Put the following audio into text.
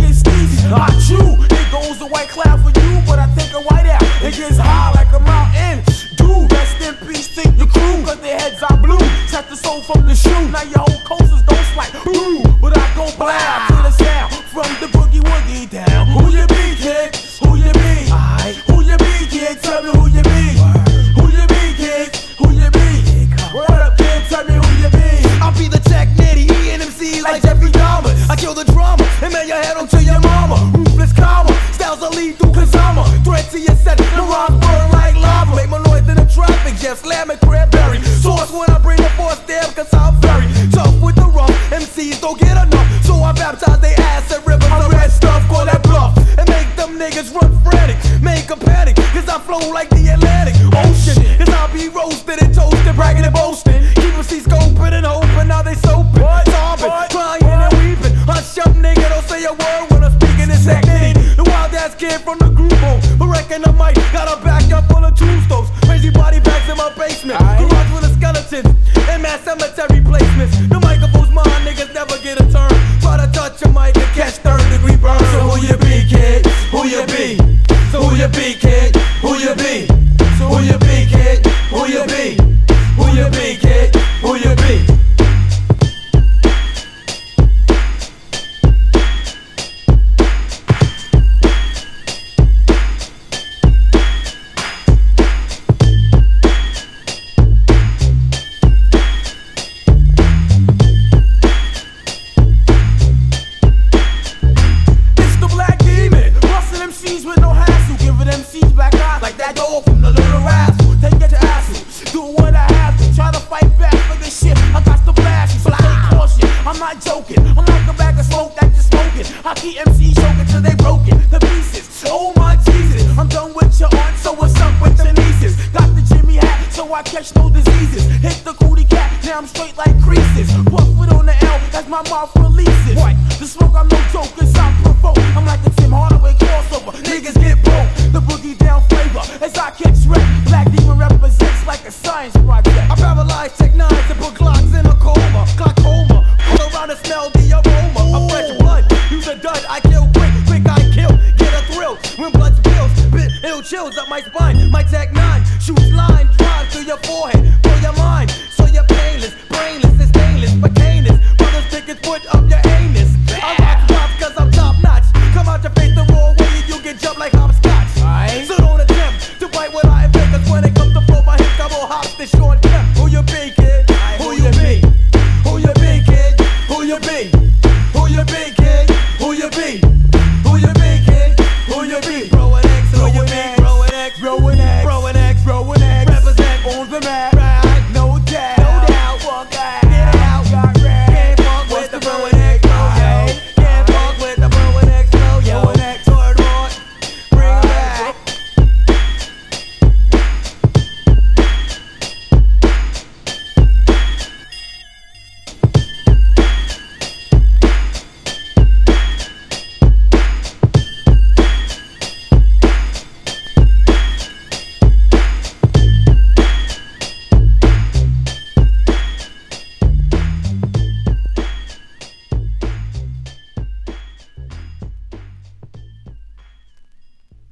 get sneezy. Not you, it goes a white cloud for you, but I take a white out. It gets high like a mountain. Dude, rest in peace to your crew, cause their heads are blue. Set the soul from the shoe, now your whole coasters don't slide. Ooh, but I go blow to the sound from the boogie woogie down. Who you be, kid? Who you be? Who you be, kid? Tell me who you be. Who you be, kid? Who you be? What up, kid? Tell me who you be. I'll be the tech nitty, ENMC like Jeffrey Dahmer. I kill the drama and mail your head onto your mama. Ruthless karma, styles are lethal cause I'm a threat to your set. The rhymes burn like lava. Make my noise in the traffic, just slam it cranberry. Source when I bring the force down cause I'm very tough with the rough. MCs don't get enough, so I baptize they ass at rivers of red stuff. Call that bluff and make them niggas run frantic. Make a panic cause I flow like the Atlantic Ocean. Cause I'll be roasted and toasted, bragging and boasting. Keep them see scoping and hoping, now they soaping, sobbing, crying and weeping. Hush up nigga, don't say a word when I'm speaking this technique. The wild ass kid from the group home, but reckon I might got a backyard full of tombstones. Crazy body bags in my basement, garage full of skeletons and mass cemetery placements. The microphone's mine, niggas never get a turn. Try to touch a mic and catch third-degree burn. So who you be, kid? Who you be? So who you be, kid? Who you be? So who you be, kid? Who you be? Who you be, kid? Who you be? MCs with no hassle, giving MCs black eyes like that dog from the Little Rascal. Take it to Assel, do what I have to, try to fight back for this shit. I got to blast you, so take caution. I'm not joking, I'm like a bag of smoke that you're smoking. I keep MCs choking till they broken to pieces. Oh my Jesus, I'm done with your aunt, so what's up with your nieces? Got the Jimmy hat, so I catch no diseases. Hit the cootie cat, now I'm straight like creases. Put foot on the L as my mouth releases. What? The smoke, I'm no joke, cause I'm provoked. I'm like a Tim Hardaway crossover. Niggas get broke, the boogie down flavor as I catch rep. Black Demon represents like a science project. I paralyze Tech 9s and put Glocks in a coma. Glaucoma, all around and smell the aroma of fresh blood. Use a dud, I kill quick, quick I kill. Get a thrill when blood spills. Bit ill chills up my spine. My Tech 9 shoots line, drive through your forehead.